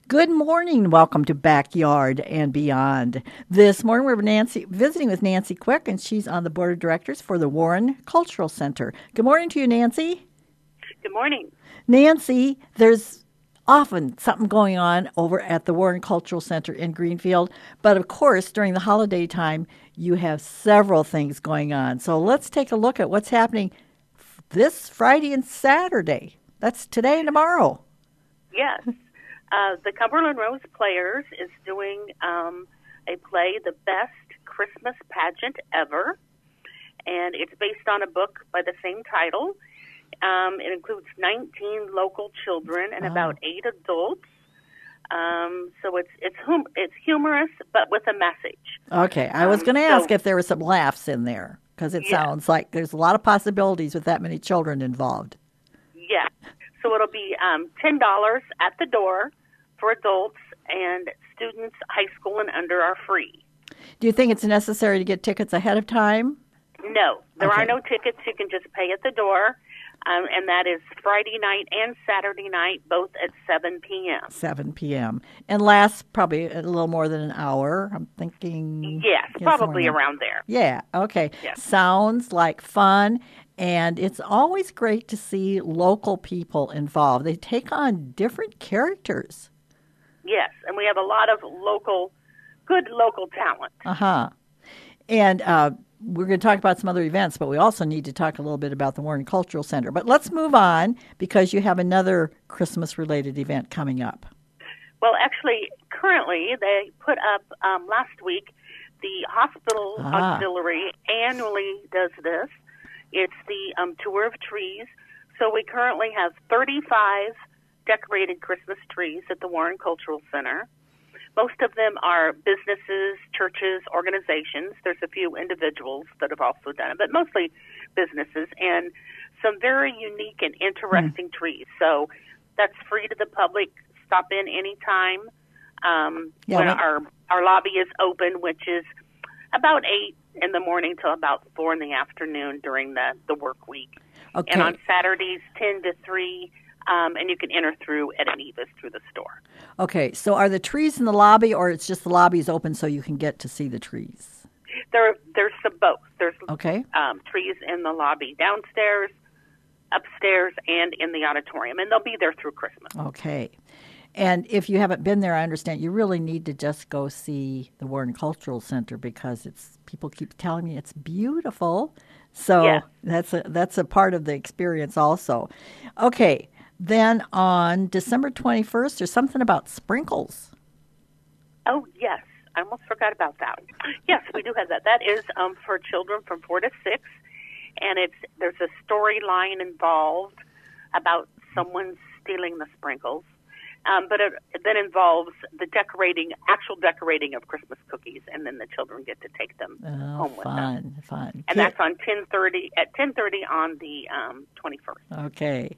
Good morning. Welcome to Backyard and Beyond. This morning we're visiting with Nancy Quick, and she's on the board of directors for the Warren Cultural Center. Good morning to you, Nancy. Good morning. Nancy, there's often something going on over at the Warren Cultural Center in Greenfield, but of course, during the holiday time, you have several things going on. So let's take a look at what's happening this Friday and Saturday. That's today and tomorrow. Yes. The Cumberland Rose Players is doing a play, The Best Christmas Pageant Ever, and it's based on a book by the same title. It includes 19 local children and about 8 adults. So it's humorous, but with a message. Okay, I was going to ask if there were some laughs in there, because it sounds like there's a lot of possibilities with that many children involved. Yeah. So it'll be $10 at the door for adults, and students, high school and under, are free. Do you think it's necessary to get tickets ahead of time? No, there are no tickets. You can just pay at the door, and that is Friday night and Saturday night, both at 7 p.m. 7 p.m. And lasts probably a little more than an hour, I'm thinking. Yes, probably around there. Yeah, okay. Yes. Sounds like fun. And it's always great to see local people involved. They take on different characters. Yes, and we have a lot of good local talent. Uh-huh. And we're going to talk about some other events, but we also need to talk a little bit about the Warren Cultural Center. But let's move on, because you have another Christmas-related event coming up. Well, actually, currently, they put up last week, the Hospital Auxiliary annually does this. It's the Tour of Trees. So we currently have 35 decorated Christmas trees at the Warren Cultural Center. Most of them are businesses, churches, organizations. There's a few individuals that have also done it, but mostly businesses, and some very unique and interesting trees. So that's free to the public. Stop in anytime. When our lobby is open, which is about 8 in the morning till about 4 in the afternoon during the work week. Okay. And on Saturdays, 10 to 3, and you can enter through at an Eva's through the store. Okay, so are the trees in the lobby, or it's just the lobby is open so you can get to see the trees? There's some both. There's trees in the lobby downstairs, upstairs, and in the auditorium, and they'll be there through Christmas. Okay. And if you haven't been there, I understand you really need to just go see the Warren Cultural Center, because people keep telling me it's beautiful. So that's a part of the experience also. Okay. Then on December 21st, there's something about sprinkles. Oh, yes. I almost forgot about that. Yes, we do have that. That is for children from 4 to 6, and there's a storyline involved about someone stealing the sprinkles. But it then involves the actual decorating of Christmas cookies, and then the children get to take them home with them. Fun. And that's on 10:30 on the 21st. Okay.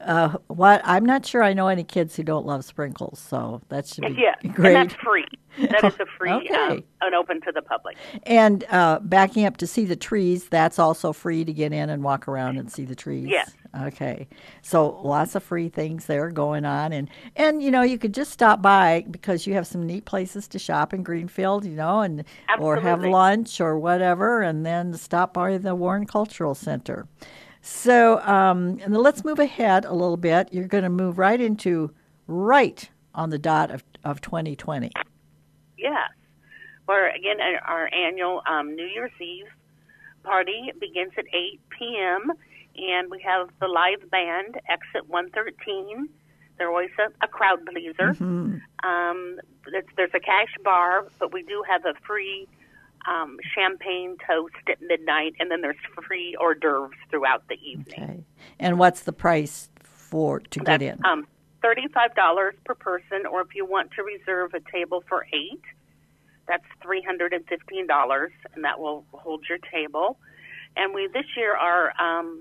I'm not sure I know any kids who don't love sprinkles, so that should be great. And that's free. That is a free and open to the public. And backing up to see the trees, that's also free to get in and walk around and see the trees. Yes. Okay. So lots of free things there going on. And you could just stop by, because you have some neat places to shop in Greenfield, and or have lunch or whatever, and then stop by the Warren Cultural Center. So and then let's move ahead a little bit. You're going to move right on the dot of 2020. Yes. Where, again, our annual New Year's Eve party begins at 8 p.m., and we have the live band, Exit 113. They're always a crowd pleaser. Mm-hmm. There's a cash bar, but we do have a free champagne toast at midnight, and then there's free hors d'oeuvres throughout the evening. Okay. And what's the price to get in? $35 per person, or if you want to reserve a table for 8, that's $315, and that will hold your table. And we this year are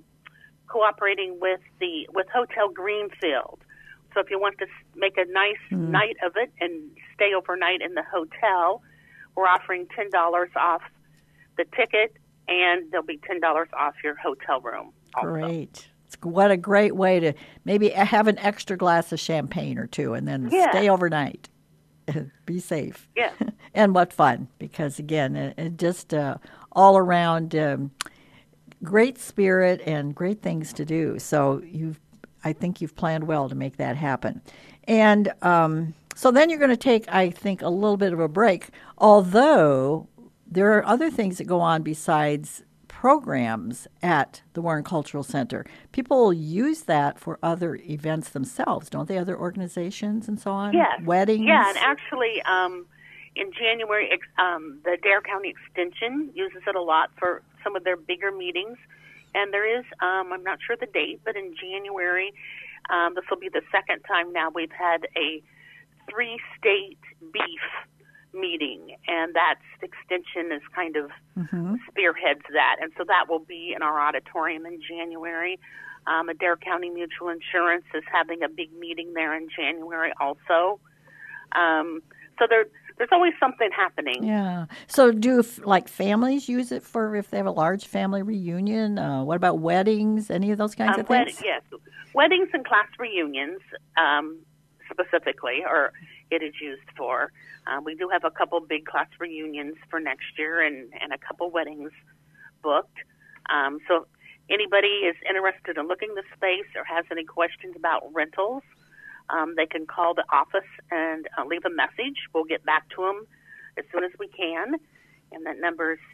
cooperating with Hotel Greenfield. So if you want to make a nice night of it and stay overnight in the hotel, we're offering $10 off the ticket, and there'll be $10 off your hotel room also. Great. What a great way to maybe have an extra glass of champagne or two and then stay overnight. Be safe. Yeah. And what fun, because, again, it just all around great spirit and great things to do. So I think you've planned well to make that happen. And so then you're going to take, I think, a little bit of a break, although there are other things that go on besides programs at the Warren Cultural Center. People use that for other events themselves, don't they? Other organizations and so on? Yes. Weddings? Yeah, and actually in January, the Dare County Extension uses it a lot for some of their bigger meetings. And there is, I'm not sure the date, but in January, this will be the second time now we've had a 3-state beef meeting, and that's Extension is kind of spearheads that, and so that will be in our auditorium in January. Adair County Mutual Insurance is having a big meeting there in January also. So there's always something happening. Yeah. So do families use it for if they have a large family reunion? What about weddings? Any of those kinds of things? Yes, weddings and class reunions specifically, or it is used for. We do have a couple big class reunions for next year and a couple weddings booked. So anybody is interested in looking the space or has any questions about rentals, they can call the office and leave a message. We'll get back to them as soon as we can. And that number is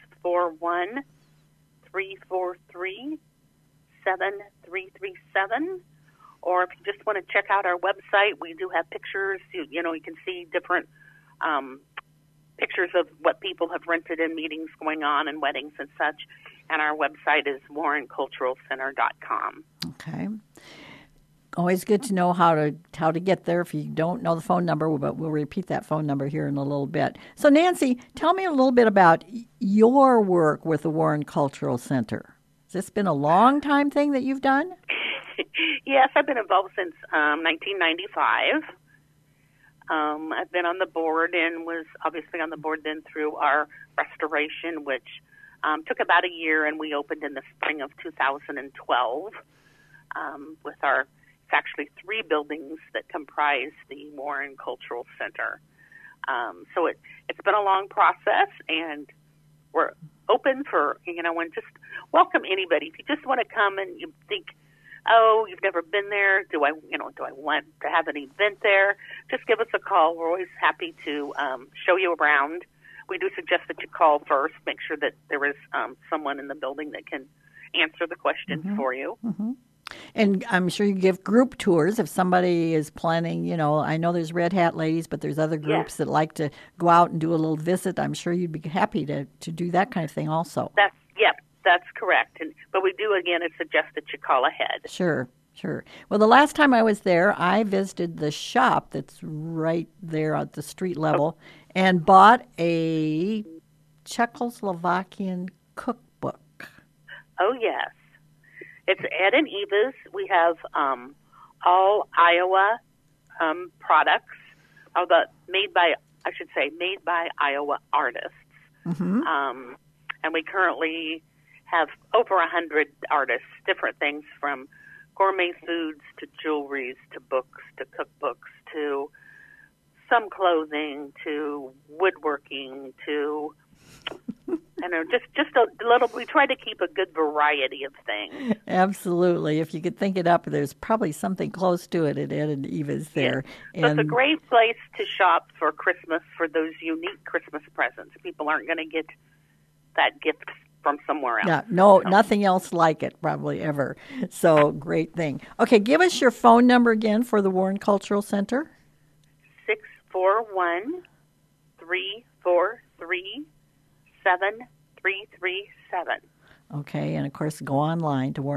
641-343-7337. Or if you just want to check out our website, we do have pictures. You can see different pictures of what people have rented in meetings going on and weddings and such. And our website is warrenculturalcenter.com. Okay. Always good to know how to get there if you don't know the phone number, but we'll repeat that phone number here in a little bit. So, Nancy, tell me a little bit about your work with the Warren Cultural Center. Has this been a long time thing that you've done? Yes, I've been involved since 1995. I've been on the board and was obviously on the board then through our restoration, which took about a year, and we opened in the spring of 2012 with it's actually 3 buildings that comprise the Warren Cultural Center. So it's been a long process, and we're open for, and just welcome anybody. If you just want to come and you think, oh, you've never been there, do I want to have an event there? Just give us a call. We're always happy to show you around. We do suggest that you call first, make sure that there is someone in the building that can answer the questions for you. Mm-hmm. And I'm sure you give group tours if somebody is planning, I know there's Red Hat Ladies, but there's other groups that like to go out and do a little visit. I'm sure you'd be happy to do that kind of thing also. That's correct. But we do, again, suggest that you call ahead. Sure. Well, the last time I was there, I visited the shop that's right there at the street level and bought a Czechoslovakian cookbook. Oh, yes. It's Ed and Eva's. We have all Iowa products, made by Iowa artists. Mm-hmm. And we currently have over 100 artists, different things from gourmet foods to jewelries to books to cookbooks to some clothing to woodworking to just a little. We try to keep a good variety of things. Absolutely. If you could think it up, there's probably something close to it at Ed and Eva's there. Yeah. So it's a great place to shop for Christmas for those unique Christmas presents. People aren't going to get that gift from somewhere else. Yeah, nothing else like it probably ever. So great thing. Okay, give us your phone number again for the Warren Cultural Center. 641-343-7337. Okay, and of course go online to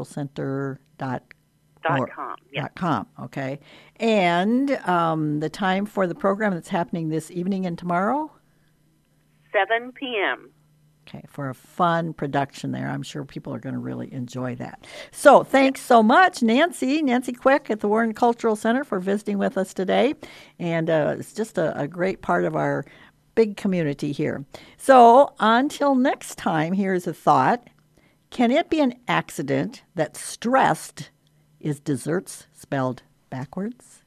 warrenculturalcenter.com. Okay, and the time for the program that's happening this evening and tomorrow? 7 p.m. Okay, for a fun production there. I'm sure people are going to really enjoy that. So thanks so much, Nancy Quick at the Warren Cultural Center for visiting with us today. And it's just a great part of our big community here. So until next time, here's a thought. Can it be an accident that stressed is desserts spelled backwards?